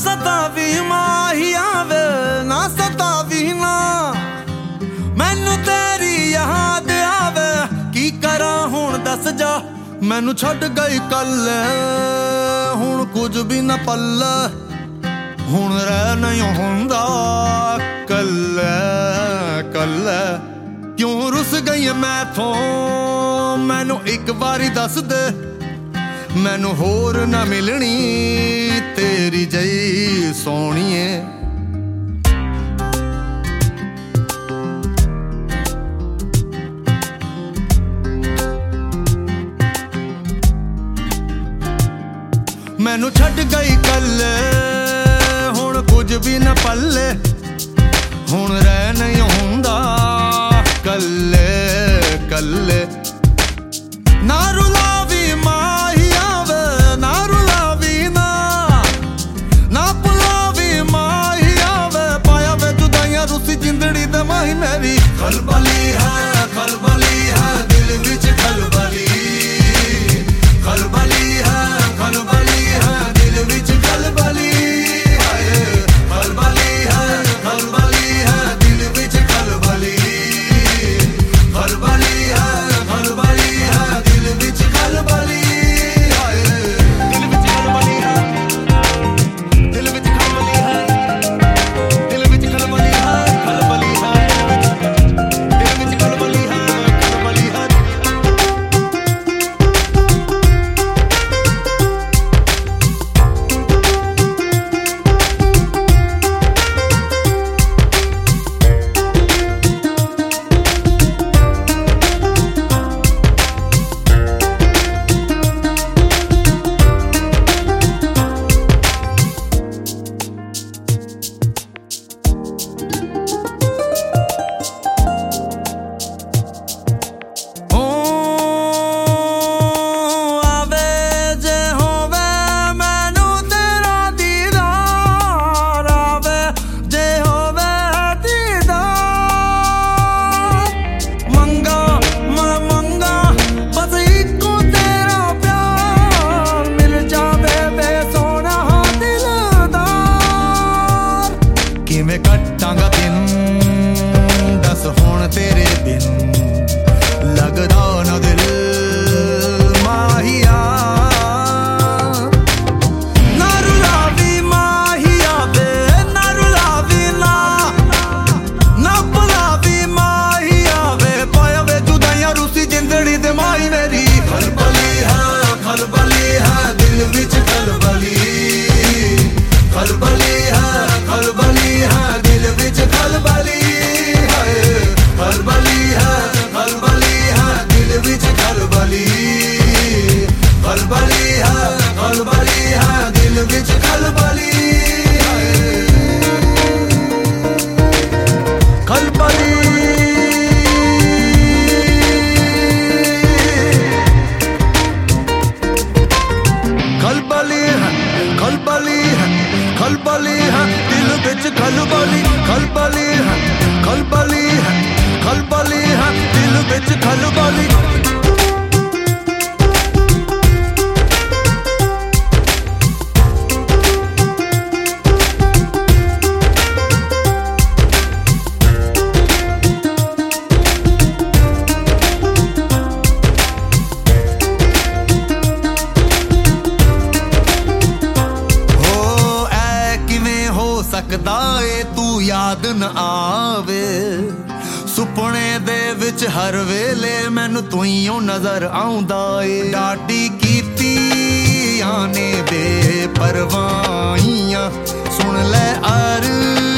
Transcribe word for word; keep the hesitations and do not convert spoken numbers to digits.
सतावी माहिया वे ना सतावी ना, मैनू तेरी याद आवे की करा हुण दस जा। मैनू छड्ड गई कल हुण कुछ भी न पल्ले, हुण रह नहीं हुंदा कल्ले कल्ले। क्यों रुस गई मैथों मैनू एक बारी दस दे, मैनू होर ना मिलनी तेरी जई सोहणीए। मैनू छड्ड गई कल हुण कुछ भी न पल्ले, हुण रह नहीं हुंदा कल्ले कल्ले। ना रुलावी माहिया वे ना रुलावी ना, ना पुलावी माहिया वे पाया वे जुदाइयां रुसी जिंदड़ी दे माही मेरी। खलबली है खलबली है दिल विच खलबली, खलबली है खलबली है दिल विच खलबली, खलबली है खलबली है दिल विच खलबली, खलबली है खलबली है दिल विच खलबली, दिल विच खलबली है दिल विच खलबली है दिल विच खलबली है खलबली है दिल विच खलबली है खलबली है। किवें कट्टांगा दिन दस हुण तेरे बिन, लगदा ना दिल माहिया। ना रुलावी माहिया वे ना रुलावी ना, ना बुलावी माहिया वे पाया वे जुदाइयां रुसी जिंदड़ी दे माही मेरी। खलबली है खलबली है दिल विच खलबली, खलबली है खलबली है दिल विच खलबली, खलबली है खलबली है दिल विच खलबली, खलबली है खलबली है दिल विच खलबली, खलबली खलबली है खलबली है खलबली है दिल विच खलबली, खलबली है खलबली है खलबली है दिल विच खलबली। सकदा ए तू याद न आवे सुपने दे विच हर वेले मैनू तू ही नजर आउंदा ए। डाडी कीती आने बेपरवाहियां सुन ले अर